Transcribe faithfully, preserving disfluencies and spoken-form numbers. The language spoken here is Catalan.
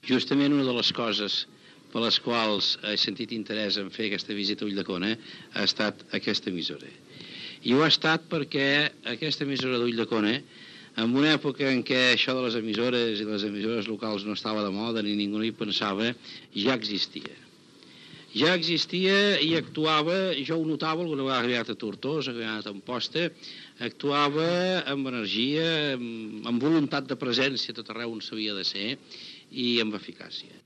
Justament una de les coses per les quals he sentit interès en fer aquesta visita a Ulldecona ha estat aquesta emissora. I ho ha estat perquè aquesta emissora d'Ulldecona, en una època en què això de les emissores i les emissores locals no estava de moda ni ningú no hi pensava, ja existia. Ja existia i actuava, jo ho notava alguna vegada que he anat a Tortosa, que he anat a Amposta, actuava amb energia, amb, amb voluntat de presència tot arreu on s'havia de ser i amb eficàcia.